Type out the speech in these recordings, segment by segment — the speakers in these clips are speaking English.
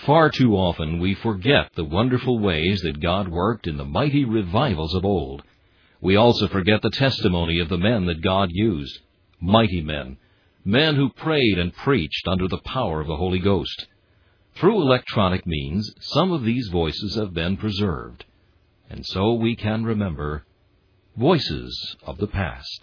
Far too often we forget the wonderful ways that God worked in the mighty revivals of old. We also forget the testimony of the men that God used, mighty men, men who prayed and preached under the power of the Holy Ghost. Through electronic means, some of these voices have been preserved, and so we can remember voices of the past.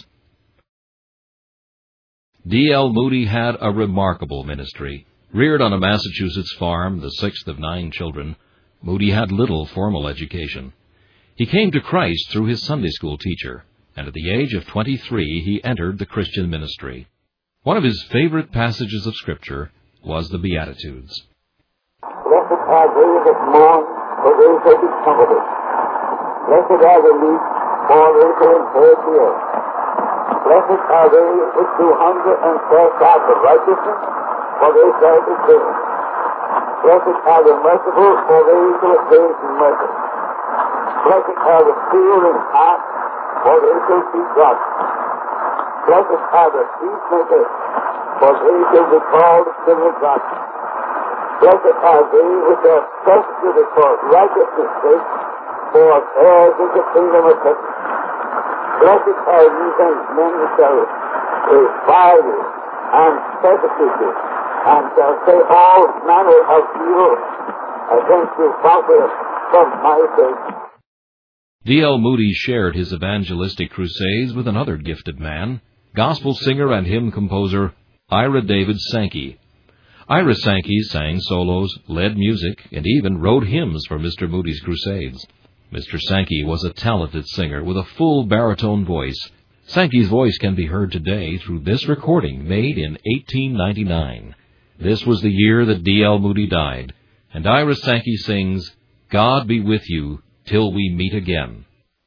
D.L. Moody had a remarkable ministry. Reared on a Massachusetts farm, the sixth of 9 children, Moody had little formal education. He came to Christ through his Sunday school teacher, and at the age of 23 he entered the Christian ministry. One of his favorite passages of Scripture was the Beatitudes. Blessed are they that mourn, for they shall be comforted. Blessed are the meek, for they shall inherit the earth. Blessed are they which do hunger and thirst after righteousness, for they shall be filled. Blessed are the merciful, for they shall obtain mercy. Blessed are the pure in heart, for they shall see God. Blessed are the peacemakers, for they shall be called children of God. Blessed are they which are persecuted for righteousness' sake, for theirs is the kingdom of heaven. Blessed are ye when men shall revile you and persecute you, and shall say all manner of evil against you falsely from my sake. D.L. Moody shared his evangelistic crusades with another gifted man, gospel singer and hymn composer Ira David Sankey. Ira Sankey sang solos, led music, and even wrote hymns for Mr. Moody's crusades. Mr. Sankey was a talented singer with a full baritone voice. Sankey's voice can be heard today through this recording made in 1899. This was the year that D.L. Moody died, and Ira Sankey sings, "God be with you till we meet again."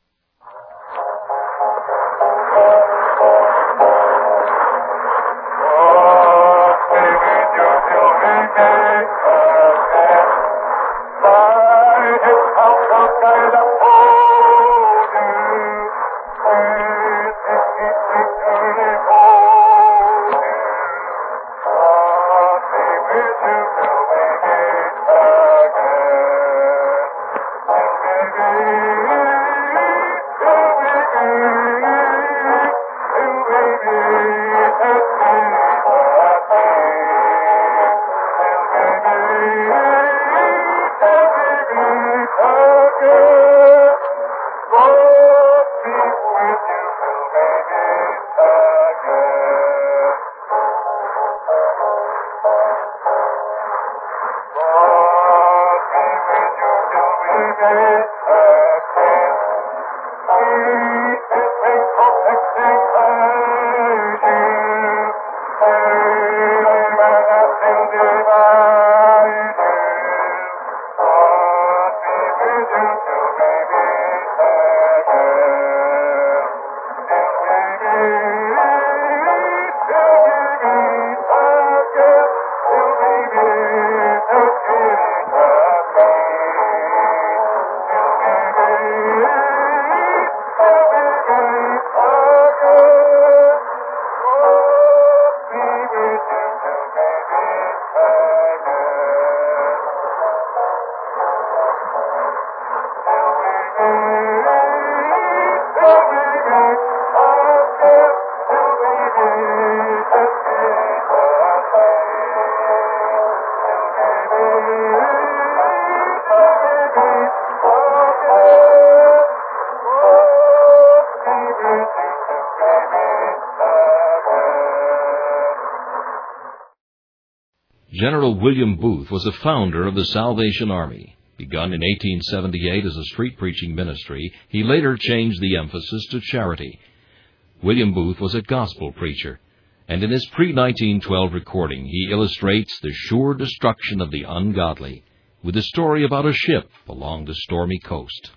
General William Booth was the founder of the Salvation Army. Begun in 1878 as a street preaching ministry, he later changed the emphasis to charity. William Booth was a gospel preacher, and in his pre-1912 recording he illustrates the sure destruction of the ungodly with a story about a ship along the stormy coast.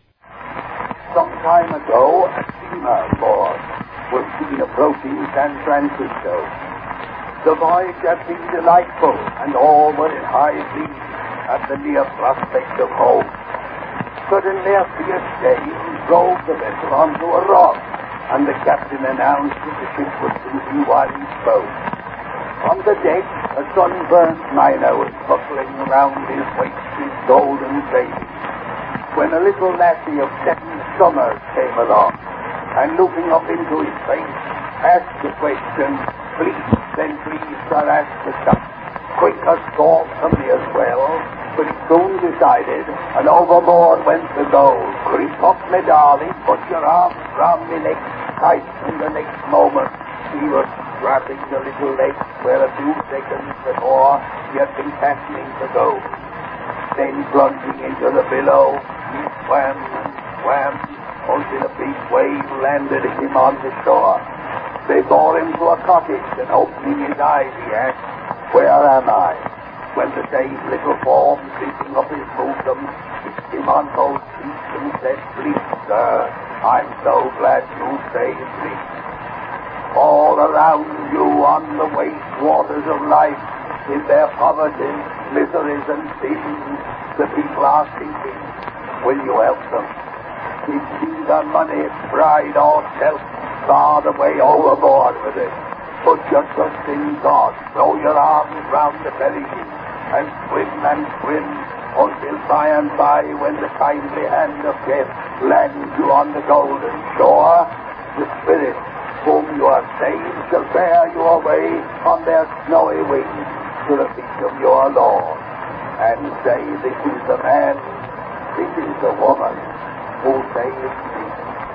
Some time ago, a steamer board was seen approaching San Francisco. The voyage had been delightful, and all were in high glee at the near prospect of home. Suddenly a fierce gale drove the vessel onto a rock, and the captain announced that the ship was sinking while he spoke. From the deck, A sunburnt miner was buckling round his waist his golden chain, when a little lassie of 7 summers came along, and looking up into his face, asked the question, "Please, then please, sir, ask the stuff. Quick as thought from me as well," but he soon decided, and overboard went the gold. "Creep up, me darling, put your arms round me neck tight," and the next moment he was grabbing the little leg where a few seconds before he had been fastening the gold. Then plunging into the billow, he swam and swam until a big wave landed him on the shore. They bore him to a cottage, and opening his eyes, he asked, "Where am I?" When the day's little form, sweeping up his bosom, kissed him on both cheeks and said, "Please, sir, I'm so glad you saved me." All around you on the waste waters of life, in their poverty, miseries, and sins, the people are sinking. Will you help them? If neither money, pride, or self, bar the way overboard with it. Put your trust in God, throw your arms round the perishing, and swim until by and by, when the kindly hand of death lands you on the golden shore, the Spirit whom you have saved shall bear you away on their snowy wings to the feet of your Lord, and say, "This is the man, this is the woman who saved me."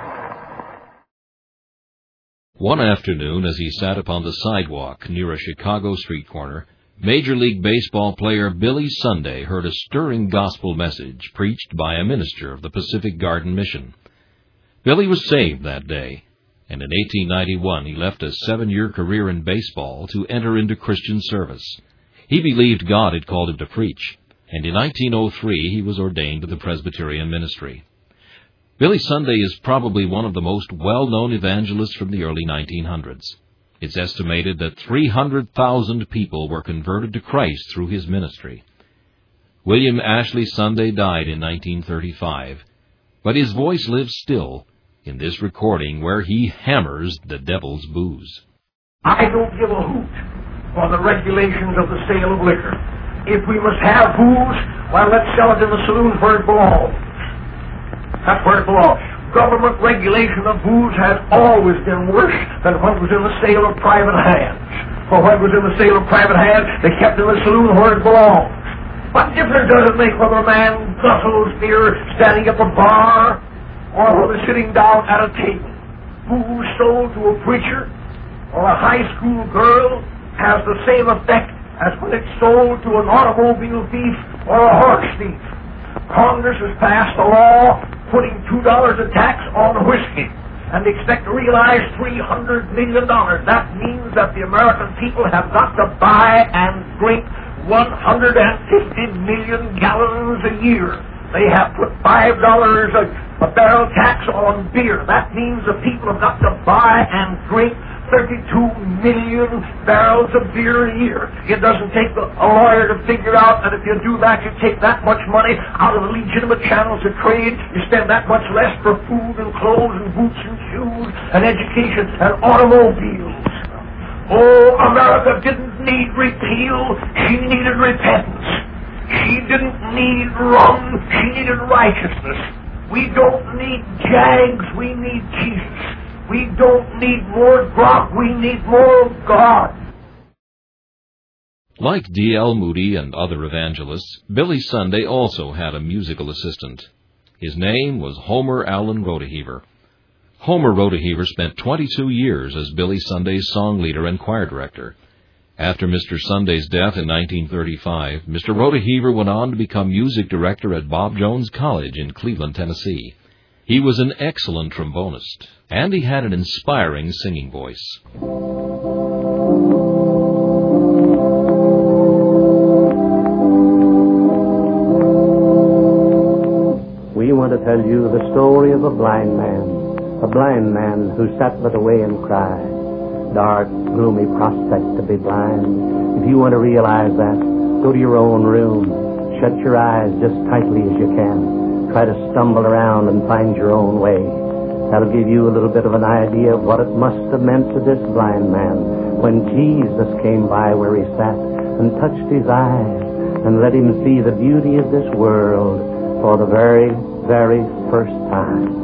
One afternoon, as he sat upon the sidewalk near a Chicago street corner, Major League Baseball player Billy Sunday heard a stirring gospel message preached by a minister of the Pacific Garden Mission. Billy was saved that day, and in 1891 he left a 7-year career in baseball to enter into Christian service. He believed God had called him to preach, and in 1903 he was ordained to the Presbyterian ministry. Billy Sunday is probably one of the most well-known evangelists from the early 1900s. It's estimated that 300,000 people were converted to Christ through his ministry. William Ashley Sunday died in 1935, but his voice lives still in this recording where he hammers the devil's booze. "I don't give a hoot for the regulations of the sale of liquor. If we must have booze, well, let's sell it in the saloon where it belongs. That's where it belongs. Government regulation of booze has always been worse than what was in the sale of private hands. For what was in the sale of private hands, they kept in the saloon where it belongs. What difference does it make whether a man guzzles beer standing at the bar or whether sitting down at a table? Booze sold to a preacher or a high school girl has the same effect as when it's sold to an automobile thief or a horse thief. Congress has passed a law putting $2 a tax on whiskey, and they expect to realize $300 million. That means that the American people have got to buy and drink 150 million gallons a year. They have put $5 a barrel tax on beer. That means the people have got to buy and drink 32 million barrels of beer a year. It doesn't take a lawyer to figure out that if you do that, you take that much money out of the legitimate channels of trade, you spend that much less for food and clothes and boots and shoes and education and automobiles. Oh, America didn't need repeal, she needed repentance. She didn't need rum, she needed righteousness. We don't need Jags, we need Jesus. We don't need more grog, we need more God. Like D.L. Moody and other evangelists, Billy Sunday also had a musical assistant. His name was Homer Allen Rodeheaver. Homer Rodeheaver spent 22 years as Billy Sunday's song leader and choir director. After Mr. Sunday's death in 1935, Mr. Rodeheaver went on to become music director at Bob Jones College in Cleveland, Tennessee. He was an excellent trombonist, and he had an inspiring singing voice. We want to tell you the story of a blind man who sat but away and cried. Dark, gloomy prospect to be blind. If you want to realize that, go to your own room, shut your eyes just tightly as you can. Try to stumble around and find your own way. That'll give you a little bit of an idea of what it must have meant to this blind man when Jesus came by where he sat and touched his eyes and let him see the beauty of this world for the very, very first time.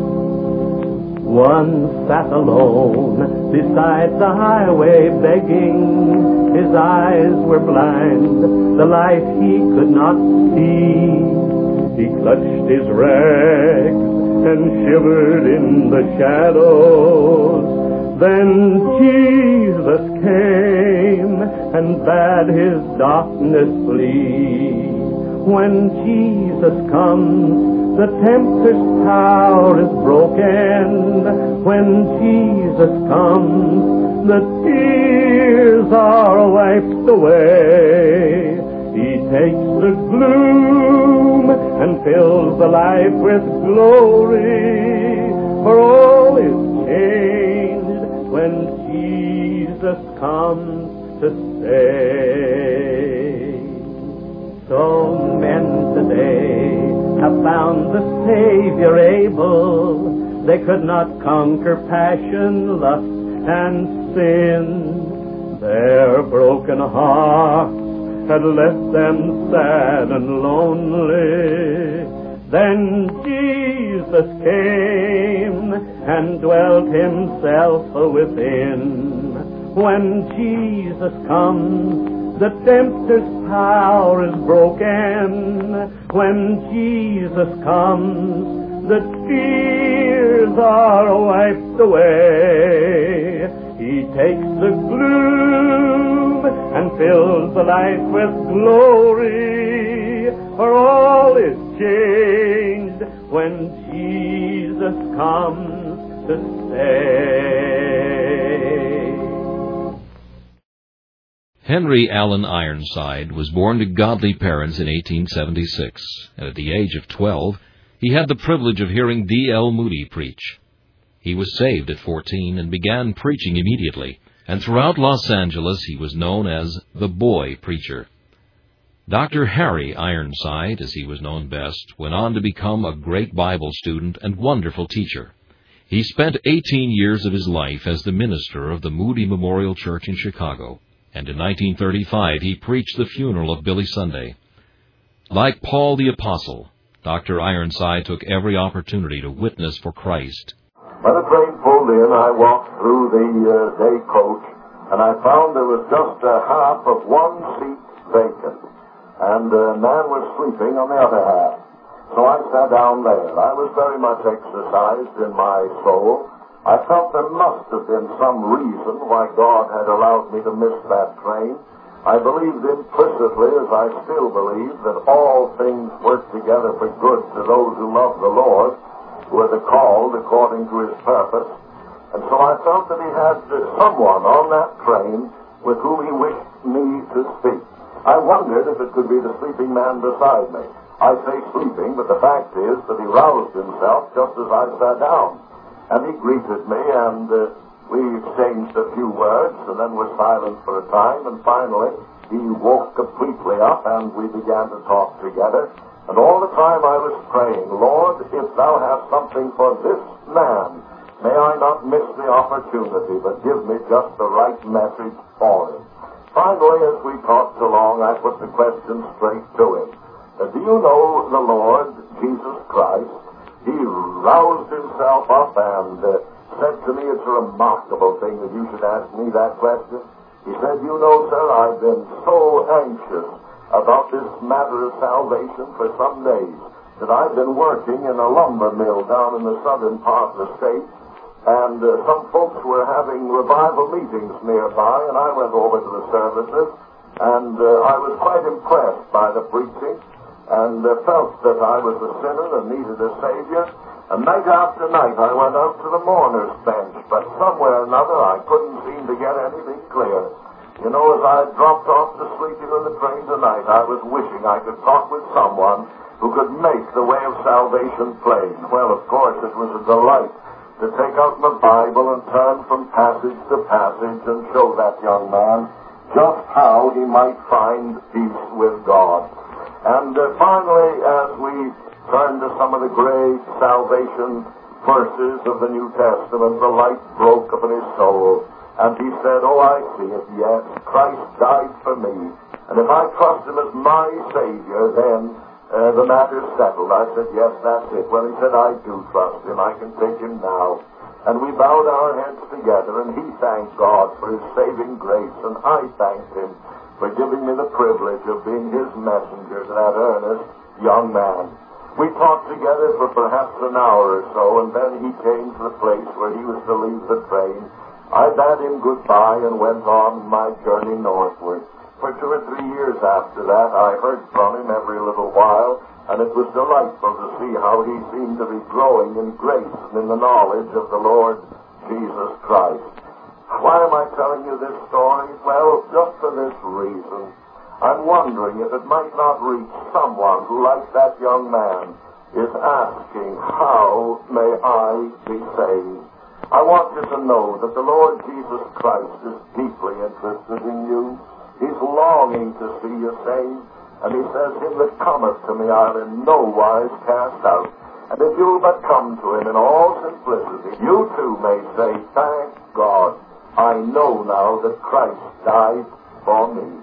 One sat alone beside the highway begging. His eyes were blind, the light he could not see. He clutched his rags and shivered in the shadows. Then Jesus came and bade his darkness flee. When Jesus comes, the tempter's power is broken. When Jesus comes, the tears are wiped away. He takes the gloom and fills the life with glory. For all is changed when Jesus comes to save. So men today have found the Savior able. They could not conquer passion, lust, and sin. Their broken hearts had left them sad and lonely. Then Jesus came and dwelt himself within. When Jesus comes, the tempter's power is broken. When Jesus comes, the tears are wiped away. He takes the gloom and fills the life with glory. For all is changed when Jesus comes to save. Henry Allen Ironside was born to godly parents in 1876, and at the age of 12, he had the privilege of hearing D.L. Moody preach. He was saved at 14 and began preaching immediately, and throughout Los Angeles he was known as the Boy Preacher. Dr. Harry Ironside, as he was known best, went on to become a great Bible student and wonderful teacher. He spent 18 years of his life as the minister of the Moody Memorial Church in Chicago, and in 1935 he preached the funeral of Billy Sunday. Like Paul the Apostle, Dr. Ironside took every opportunity to witness for Christ. When the train pulled in, I walked through the day coach, and I found there was just half of one seat vacant, and a man was sleeping on the other half. So I sat down there. I was very much exercised in my soul. I felt there must have been some reason why God had allowed me to miss that train. I believed implicitly, as I still believe, that all things work together for good to those who love the Lord, who are the called according to his purpose. And so I felt that he had someone on that train with whom he wished me to speak. I wondered if it could be the sleeping man beside me. I say sleeping, but the fact is that he roused himself just as I sat down. And he greeted me, and we exchanged a few words, and then were silent for a time, and finally he woke completely up, and we began to talk together. And all the time I was praying, Lord, if thou hast something for this man, may I not miss the opportunity, but give me just the right message for him. Finally, as we talked along, I put the question straight to him. Do you know the Lord Jesus Christ? He roused himself up and said to me, it's a remarkable thing that you should ask me that question. He said, you know, sir, I've been so anxious about this matter of salvation for some days that I've been working in a lumber mill down in the southern part of the state, and some folks were having revival meetings nearby, and I went over to the services, and I was quite impressed by the preaching, and felt that I was a sinner and needed a Savior. And night after night I went out to the mourner's bench, but somewhere or another I couldn't seem to get anything clear. You know, as I dropped off to sleeping on the train tonight, I was wishing I could talk with someone who could make the way of salvation plain. Well, of course, it was a delight to take out my Bible and turn from passage to passage and show that young man just how he might find peace with God. And finally, as we turn to some of the great salvation verses of the New Testament, the light broke upon his soul. And he said, oh, I see it, yes, Christ died for me. And if I trust him as my Savior, then the matter's settled. I said, yes, that's it. Well, he said, I do trust him. I can take him now. And we bowed our heads together, and he thanked God for his saving grace, and I thanked him for giving me the privilege of being his messenger to that earnest young man. We talked together for perhaps an hour or so, and then he came to the place where he was to leave the train. I bade him goodbye and went on my journey northward. For 2 or 3 years after that, I heard from him every little while, and it was delightful to see how he seemed to be growing in grace and in the knowledge of the Lord Jesus Christ. Why am I telling you this story? Well, just for this reason. I'm wondering if it might not reach someone who, like that young man, is asking, how may I be saved? I want you to know that the Lord Jesus Christ is deeply interested in you. He's longing to see you saved. And he says, him that cometh to me I'll in no wise cast out. And if you'll but come to him in all simplicity, you too may say, thank God, I know now that Christ died for me.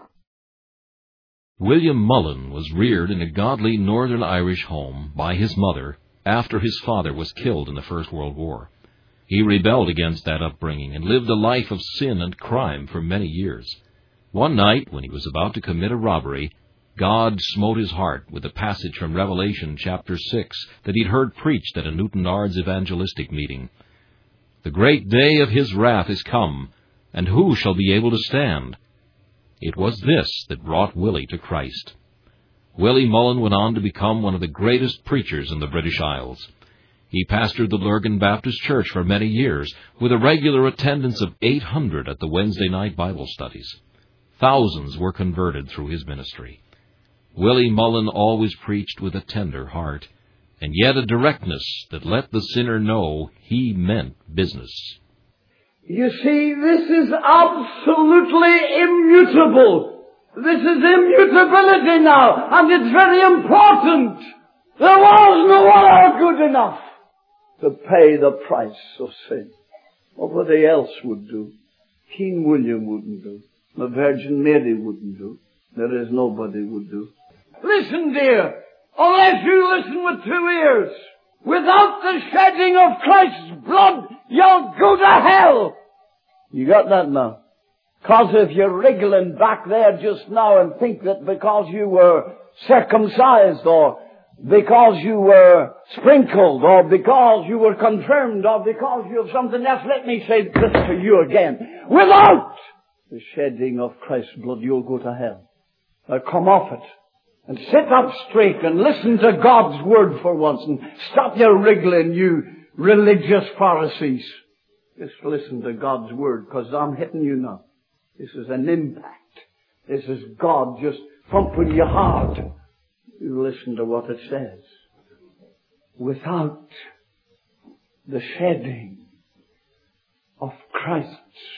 William Mullen was reared in a godly Northern Irish home by his mother after his father was killed in the First World War. He rebelled against that upbringing and lived a life of sin and crime for many years. One night, when he was about to commit a robbery, God smote his heart with a passage from Revelation chapter 6 that he'd heard preached at a Newton-Ards evangelistic meeting. The great day of his wrath is come, and who shall be able to stand? It was this that brought Willie to Christ. Willie Mullen went on to become one of the greatest preachers in the British Isles. He pastored the Lurgan Baptist Church for many years, with a regular attendance of 800 at the Wednesday night Bible studies. Thousands were converted through his ministry. Willie Mullen always preached with a tender heart, and yet a directness that let the sinner know he meant business. You see, this is absolutely immutable. This is immutability now, and it's very important. There was no other good enough to pay the price of sin. Nobody else would do. King William wouldn't do. The Virgin Mary wouldn't do. There is nobody would do. Listen, dear, unless you listen with 2 ears, without the shedding of Christ's blood, you'll go to hell. You got that now? Because if you're wriggling back there just now and think that because you were circumcised or because you were sprinkled or because you were confirmed or because you have something else, let me say this to you again. Without the shedding of Christ's blood, you'll go to hell. Now come off it and sit up straight and listen to God's word for once and stop your wriggling, you religious Pharisees. Just listen to God's word, because I'm hitting you now. This is an impact. This is God just thumping you hard. You listen to what it says. Without the shedding of Christ's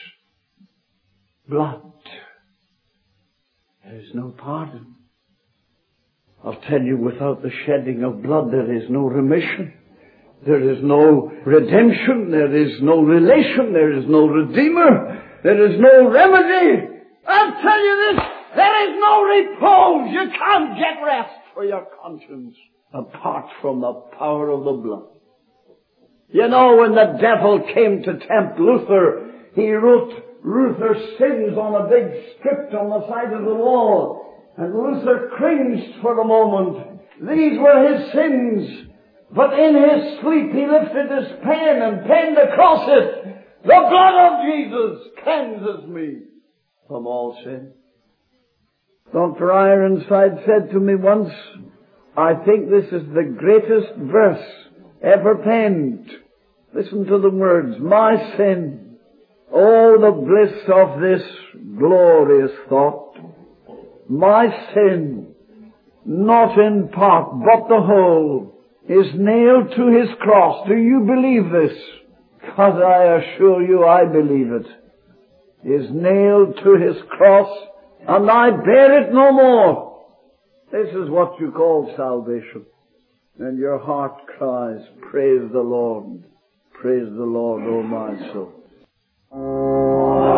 blood, there is no pardon. I'll tell you, without the shedding of blood, there is no remission. There is no redemption. There is no relation. There is no redeemer. There is no remedy. I'll tell you this, there is no repose. You can't get rest for your conscience apart from the power of the blood. You know, when the devil came to tempt Luther, he wrote Luther's sins on a big script on the side of the wall. And Luther cringed for a moment. These were his sins. But in his sleep he lifted his pen and penned across it, the blood of Jesus cleanses me from all sin. Dr. Ironside said to me once, I think this is the greatest verse ever penned. Listen to the words, my sin, oh the bliss of this glorious thought. My sin, not in part but the whole, is nailed to his cross. Do you believe this? Because I assure you I believe it. Is nailed to his cross, and I bear it no more. This is what you call salvation. And your heart cries, praise the Lord, O my soul.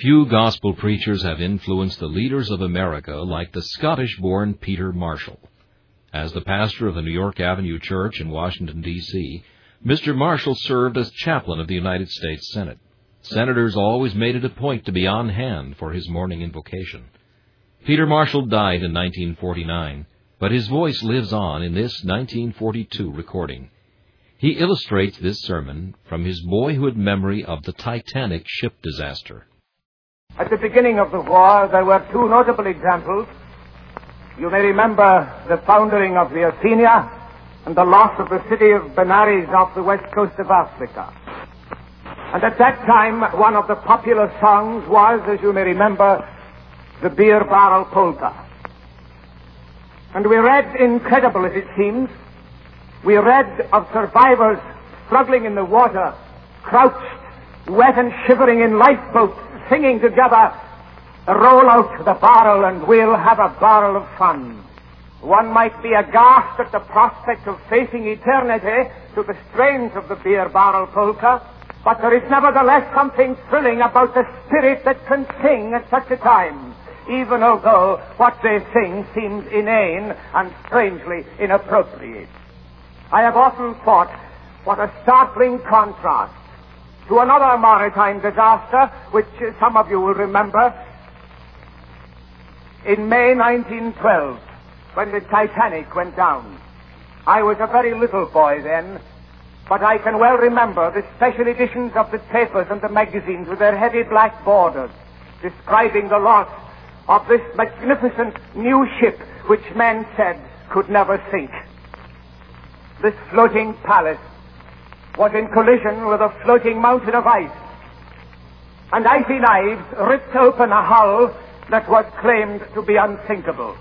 Few gospel preachers have influenced the leaders of America like the Scottish-born Peter Marshall. As the pastor of the New York Avenue Church in Washington, D.C., Mr. Marshall served as chaplain of the United States Senate. Senators always made it a point to be on hand for his morning invocation. Peter Marshall died in 1949, but his voice lives on in this 1942 recording. He illustrates this sermon from his boyhood memory of the Titanic ship disaster. At the beginning of the war, there were two notable examples. You may remember the foundering of the Athenia and the loss of the city of Benares off the west coast of Africa. And at that time, one of the popular songs was, as you may remember, the Beer Barrel Polka. And we read, incredible as it seems, we read of survivors struggling in the water, crouched, wet and shivering in lifeboats, singing together, roll out the barrel and we'll have a barrel of fun. One might be aghast at the prospect of facing eternity to the strains of the Beer Barrel Polka, but there is nevertheless something thrilling about the spirit that can sing at such a time, even although what they sing seems inane and strangely inappropriate. I have often thought what a startling contrast to another maritime disaster, which some of you will remember, in May 1912, when the Titanic went down. I was a very little boy then, but I can well remember the special editions of the papers and the magazines with their heavy black borders describing the loss of this magnificent new ship which men said could never sink. This floating palace was in collision with a floating mountain of ice, and icy knives ripped open a hull that was claimed to be unsinkable.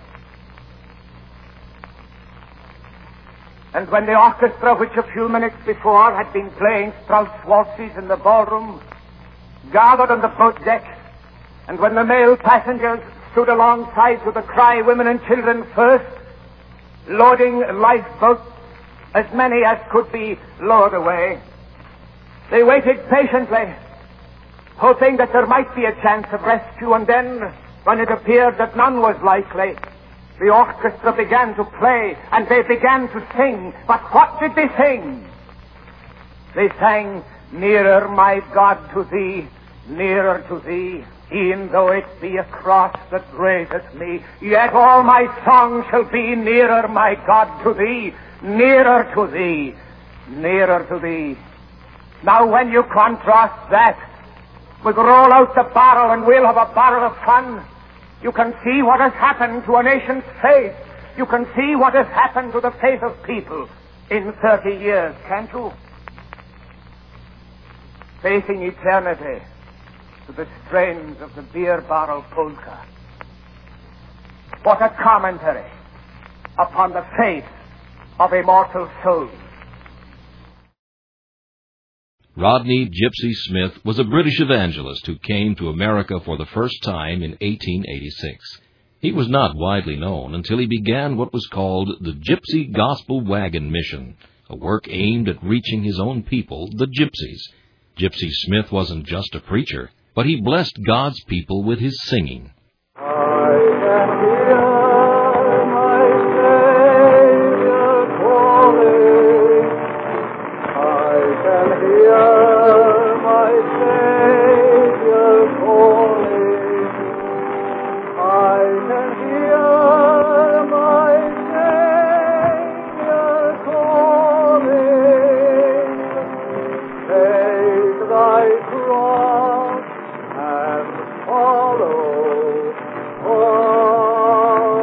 And when the orchestra, which a few minutes before had been playing Strauss waltzes in the ballroom, gathered on the boat deck, and when the male passengers stood alongside to the cry, women and children first, loading lifeboats, as many as could be lowered away, they waited patiently, hoping that there might be a chance of rescue, and then, when it appeared that none was likely, the orchestra began to play, and they began to sing. But what did they sing? They sang, "Nearer, my God, to thee, nearer to thee, e'en though it be a cross that raiseth me, yet all my song shall be nearer, my God, to thee, nearer to thee, nearer to thee." Now when you contrast that with "Roll out the barrel and we'll have a barrel of fun," you can see what has happened to a nation's faith. You can see what has happened to the faith of people in 30 years, can't you? Facing eternity to the strains of the Beer Barrel Polka. What a commentary upon the faith of immortal souls. Rodney Gypsy Smith was a British evangelist who came to America for the first time in 1886. He was not widely known until he began what was called the Gypsy Gospel Wagon Mission, a work aimed at reaching his own people, the Gypsies. Gypsy Smith wasn't just a preacher, but he blessed God's people with his singing. Follow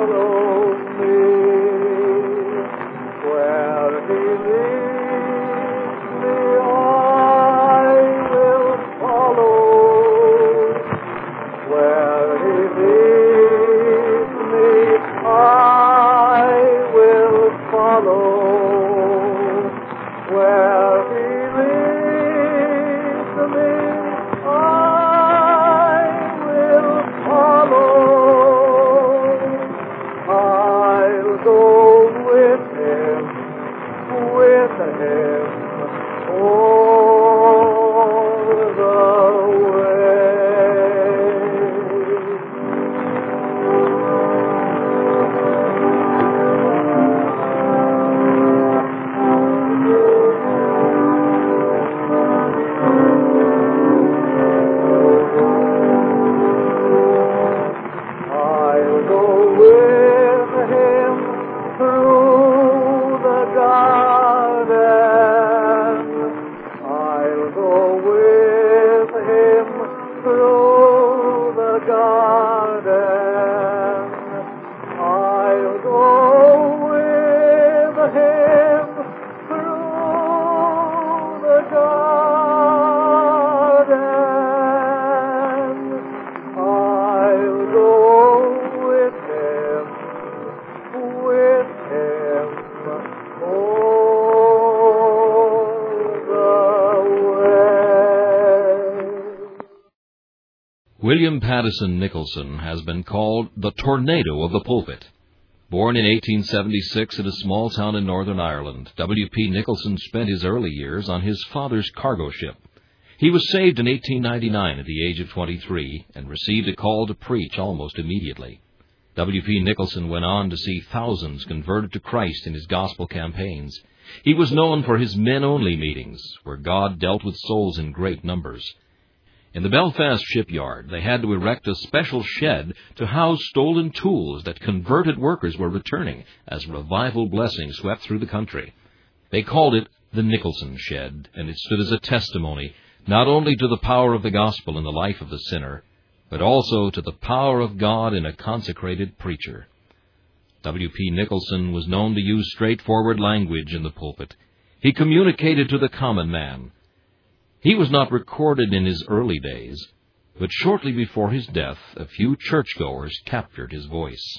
William Pattison Nicholson has been called the tornado of the pulpit. Born in 1876 in a small town in Northern Ireland, W.P. Nicholson spent his early years on his father's cargo ship. He was saved in 1899 at the age of 23 and received a call to preach almost immediately. W.P. Nicholson went on to see thousands converted to Christ in his gospel campaigns. He was known for his men-only meetings, where God dealt with souls in great numbers. In the Belfast shipyard, they had to erect a special shed to house stolen tools that converted workers were returning as revival blessings swept through the country. They called it the Nicholson Shed, and it stood as a testimony not only to the power of the gospel in the life of the sinner, but also to the power of God in a consecrated preacher. W.P. Nicholson was known to use straightforward language in the pulpit. He communicated to the common man. He was not recorded in his early days, but shortly before his death, a few churchgoers captured his voice.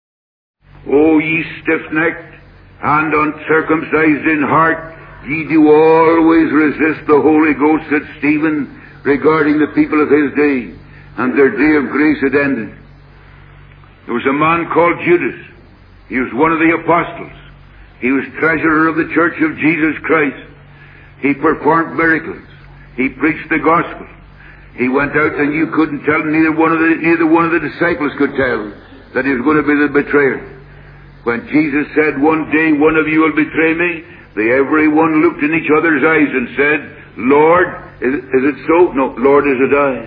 O ye stiff-necked and uncircumcised in heart, ye do always resist the Holy Ghost, said Stephen, regarding the people of his day, and their day of grace had ended. There was a man called Judas. He was one of the apostles. He was treasurer of the Church of Jesus Christ. He performed miracles. He preached the gospel. He went out and you couldn't tell, neither one of the disciples could tell, that he was going to be the betrayer. When Jesus said, one day one of you will betray me, they everyone looked in each other's eyes and said, Lord, is it so? No, Lord, is it I?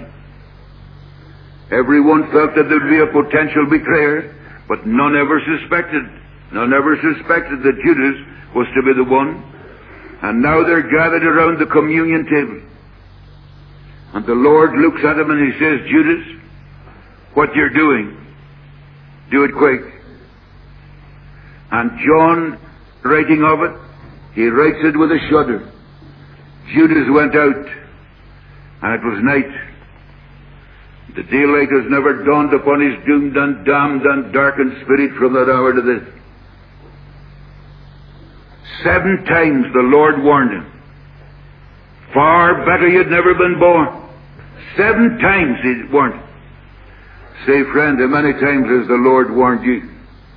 Everyone felt that there would be a potential betrayer, but none ever suspected that Judas was to be the one. And now they're gathered around the communion table. And the Lord looks at him and he says, Judas, what you're doing, do it quick. And John, writing of it, he writes it with a shudder. Judas went out, and it was night. The daylight has never dawned upon his doomed and damned and darkened spirit from that hour to this. 7 times the Lord warned him. Far better you'd never been born. 7 times he warned him. Say, friend, how many times has the Lord warned you?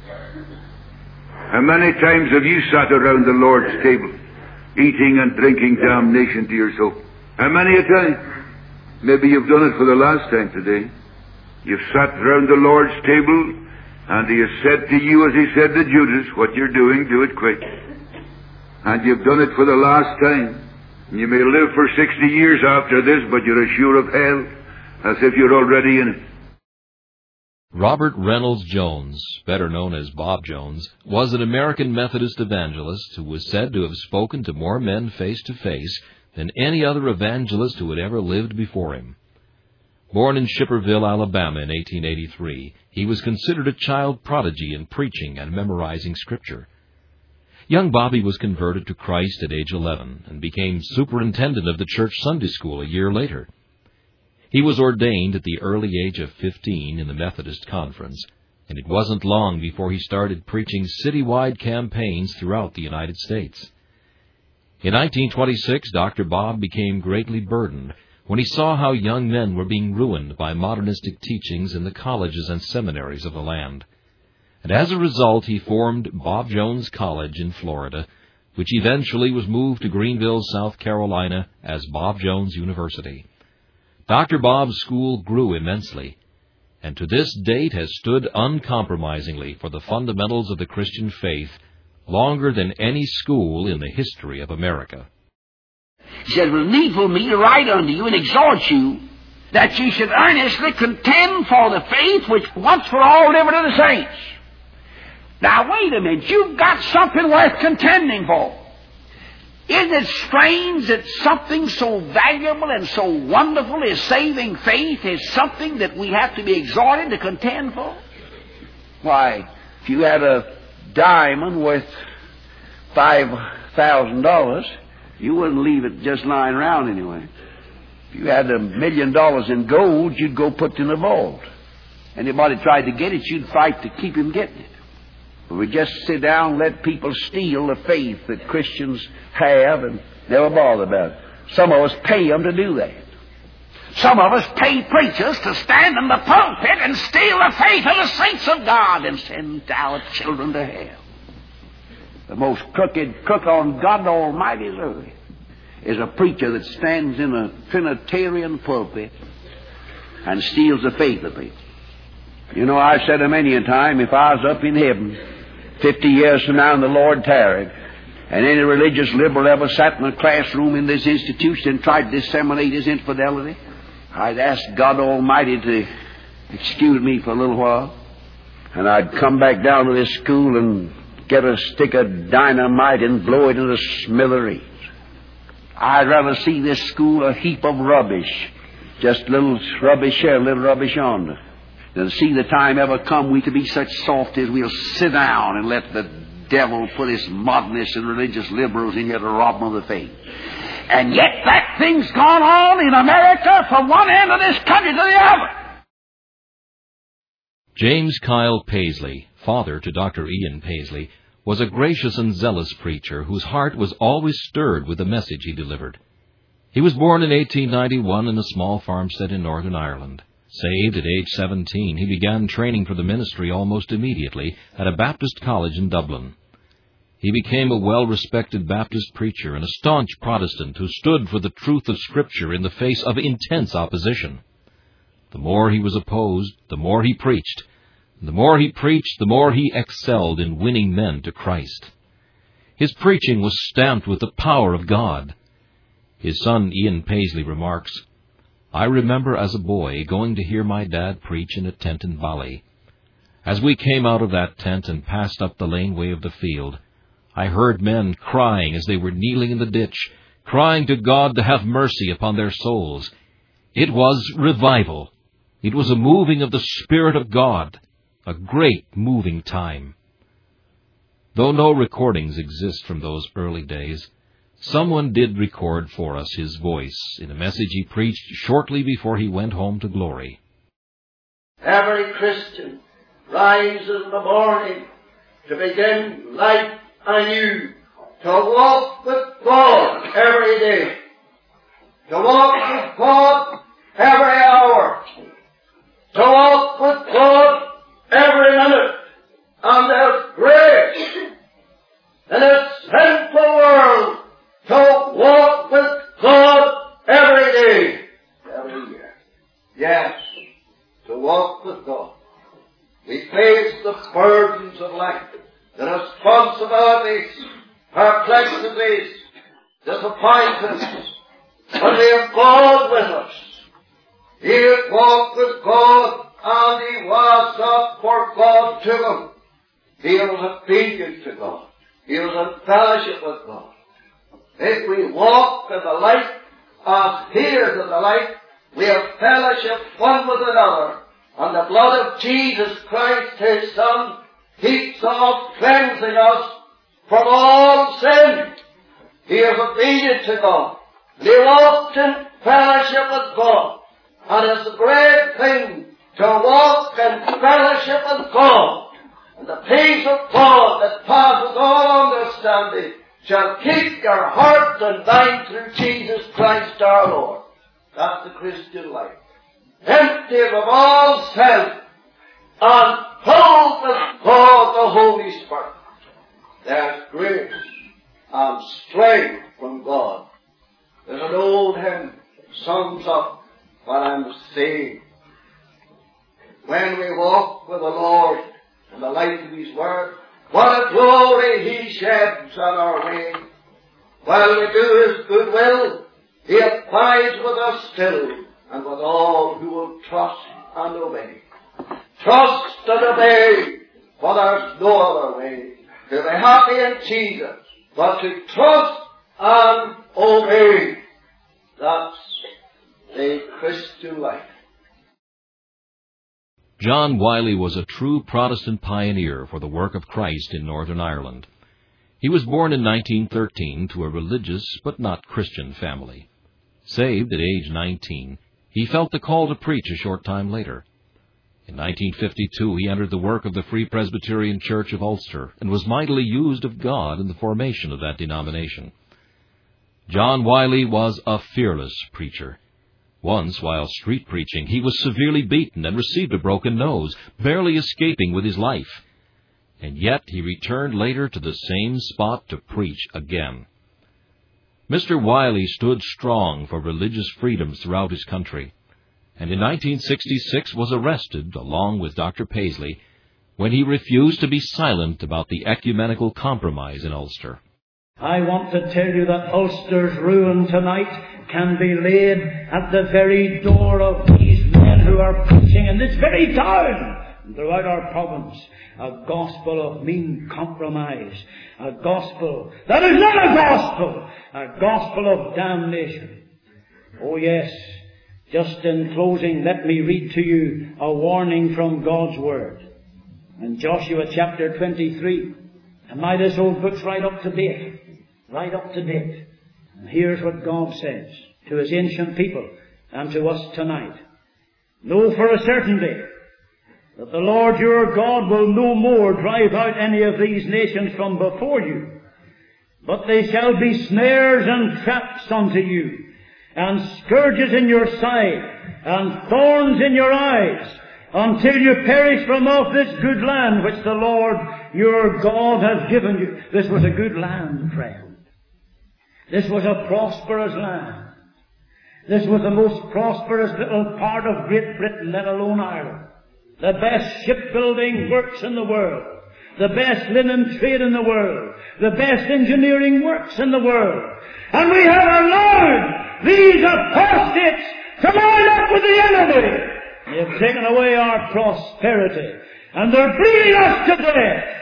How many times have you sat around the Lord's table, eating and drinking damnation to your soul? How many a time? Maybe you've done it for the last time today. You've sat around the Lord's table, and he has said to you, as he said to Judas, what you're doing, do it quick. And you've done it for the last time. You may live for 60 years after this, but you're as sure of hell as if you're already in it. Robert Reynolds Jones, better known as Bob Jones, was an American Methodist evangelist who was said to have spoken to more men face to face than any other evangelist who had ever lived before him. Born in Shipperville, Alabama in 1883, he was considered a child prodigy in preaching and memorizing Scripture. Young Bobby was converted to Christ at age 11 and became superintendent of the church Sunday school a year later. He was ordained at the early age of 15 in the Methodist Conference, and it wasn't long before he started preaching citywide campaigns throughout the United States. In 1926, Dr. Bob became greatly burdened when he saw how young men were being ruined by modernistic teachings in the colleges and seminaries of the land. And as a result, he formed Bob Jones College in Florida, which eventually was moved to Greenville, South Carolina, as Bob Jones University. Dr. Bob's school grew immensely, and to this date has stood uncompromisingly for the fundamentals of the Christian faith longer than any school in the history of America. He said, it was needful me to write unto you and exhort you that ye should earnestly contend for the faith which once for all delivered to the saints. Now, wait a minute. You've got something worth contending for. Isn't it strange that something so valuable and so wonderful as saving faith is something that we have to be exhorted to contend for? Why, if you had a diamond worth $5,000, you wouldn't leave it just lying around anyway. If you had $1 million in gold, you'd go put it in a vault. Anybody tried to get it, you'd fight to keep him getting it. But we just sit down and let people steal the faith that Christians have and never bother about it. Some of us pay them to do that. Some of us pay preachers to stand in the pulpit and steal the faith of the saints of God and send our children to hell. The most crooked crook on God Almighty's earth is a preacher that stands in a Trinitarian pulpit and steals the faith of people. You know, I've said it many a time, if I was up in heaven 50 years from now and the Lord tarried, and any religious liberal ever sat in a classroom in this institution and tried to disseminate his infidelity, I'd ask God Almighty to excuse me for a little while, and I'd come back down to this school and get a stick of dynamite and blow it into smithereens. I'd rather see this school a heap of rubbish, just little rubbish here, little rubbish yonder, than see the time ever come we could be such soft as we'll sit down and let the devil put his modernists and religious liberals in here to rob them of the faith. And yet that thing's gone on in America from one end of this country to the other. James Kyle Paisley, father to Dr. Ian Paisley, was a gracious and zealous preacher whose heart was always stirred with the message he delivered. He was born in 1891 in a small farmstead in Northern Ireland. Saved at age 17, he began training for the ministry almost immediately at a Baptist college in Dublin. He became a well-respected Baptist preacher and a staunch Protestant who stood for the truth of Scripture in the face of intense opposition. The more he was opposed, the more he preached. The more he preached, the more he excelled in winning men to Christ. His preaching was stamped with the power of God. His son Ian Paisley remarks, "I remember as a boy going to hear my dad preach in a tent in Bali. As we came out of that tent and passed up the laneway of the field, I heard men crying as they were kneeling in the ditch, crying to God to have mercy upon their souls. It was revival. It was a moving of the Spirit of God, a great moving time." Though no recordings exist from those early days, someone did record for us his voice in a message he preached shortly before he went home to glory. Every Christian rises in the morning to begin life anew, to walk with God every day, to walk with God every hour, to walk with God every minute, and there's grace in this sinful world to walk with God every day, every year. Yes, to walk with God. We face the burdens of life, the responsibilities, perplexities, disappointments, but we have God with us. He had walked with God, and he was not for God to him. He was obedient to God. He was in fellowship with God. If we walk in the light as He is in the light, we have fellowship one with another, and the blood of Jesus Christ, His Son, keeps on cleansing us from all sin. He is obedient to God. He walked in fellowship with God, and it's a great thing to walk in fellowship with God. And the peace of God that passes all understanding shall keep your heart and mind through Jesus Christ our Lord. That's the Christian life. Empty of all self and filled with God the Holy Spirit. There's grace and strength from God. There's an old hymn sums up what I'm saying. When we walk with the Lord in the light of His Word, what a glory He sheds on our way. While we do His good will, He abides with us still, and with all who will trust and obey. Trust and obey, for there's no other way to be happy in Jesus, but to trust and obey. That's the Christian life. John Wiley was a true Protestant pioneer for the work of Christ in Northern Ireland. He was born in 1913 to a religious but not Christian family. Saved at age 19, he felt the call to preach a short time later. In 1952, he entered the work of the Free Presbyterian Church of Ulster and was mightily used of God in the formation of that denomination. John Wiley was a fearless preacher. Once, while street preaching, he was severely beaten and received a broken nose, barely escaping with his life. And yet he returned later to the same spot to preach again. Mr. Wiley stood strong for religious freedoms throughout his country, and in 1966 was arrested, along with Dr. Paisley, when he refused to be silent about the ecumenical compromise in Ulster. I want to tell you that Ulster's ruin tonight can be laid at the very door of these men who are preaching in this very town and throughout our province a gospel of mean compromise, a gospel that is not a gospel of damnation. Oh yes, just in closing, let me read to you a warning from God's Word. In Joshua chapter 23, and this old book's right up to date. And here's what God says to His ancient people and to us tonight. Know for a certainty that the Lord your God will no more drive out any of these nations from before you, but they shall be snares and traps unto you, and scourges in your side, and thorns in your eyes, until you perish from off this good land which the Lord your God has given you. This was a good land, friend. This was a prosperous land. This was the most prosperous little part of Great Britain, let alone Ireland. The best shipbuilding works in the world. The best linen trade in the world. The best engineering works in the world. And we have allowed these apostates to line up with the enemy. They have taken away our prosperity. And they're bleeding us to death.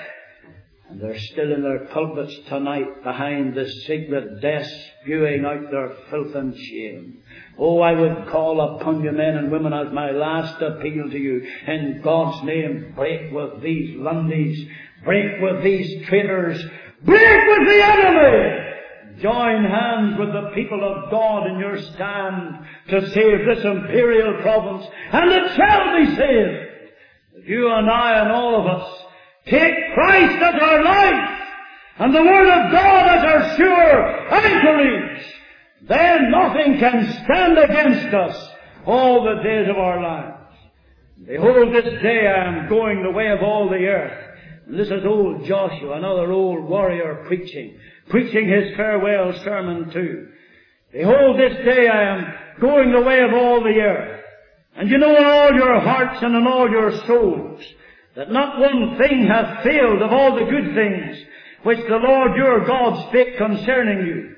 And they're still in their pulpits tonight behind the secret desk, spewing out their filth and shame. Oh, I would call upon you, men and women, as my last appeal to you. In God's name, break with these Lundies. Break with these traitors. Break with the enemy. Join hands with the people of God in your stand to save this imperial province. And it shall be saved. If you and I and all of us take Christ as our life and the Word of God as our sure anchorage, then nothing can stand against us all the days of our lives. Behold, this day I am going the way of all the earth. And this is old Joshua, another old warrior preaching his farewell sermon too. Behold, this day I am going the way of all the earth. And you know in all your hearts and in all your souls that not one thing hath failed of all the good things which the Lord your God spake concerning you.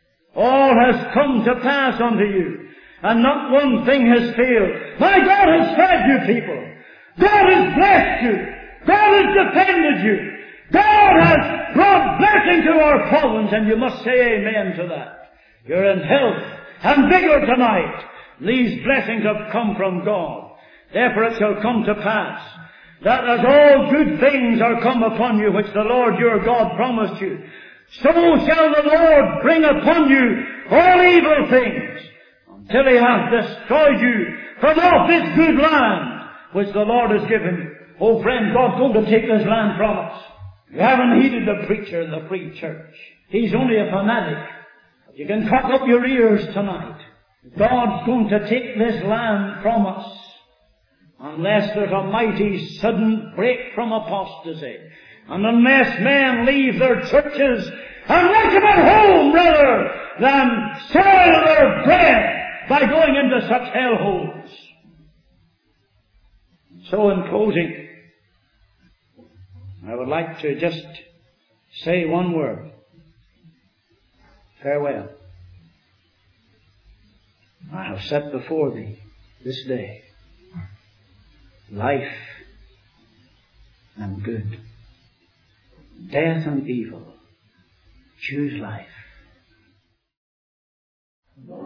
All has come to pass unto you, and not one thing has failed. My God has fed you people. God has blessed you. God has defended you. God has brought blessing to our province, and you must say amen to that. You're in health and vigor tonight. These blessings have come from God. Therefore it shall come to pass that as all good things are come upon you, which the Lord your God promised you, so shall the Lord bring upon you all evil things, until He hath destroyed you from off this good land, which the Lord has given you. Oh friend, God's going to take this land from us. You haven't heeded the preacher in the free church. He's only a fanatic. You can cock up your ears tonight. God's going to take this land from us, unless there's a mighty sudden break from apostasy, and unless men leave their churches and worship at home rather than soil their bread by going into such hellholes. So in closing, I would like to just say one word. Farewell. I have set before thee this day life and good, death and evil. Choose life.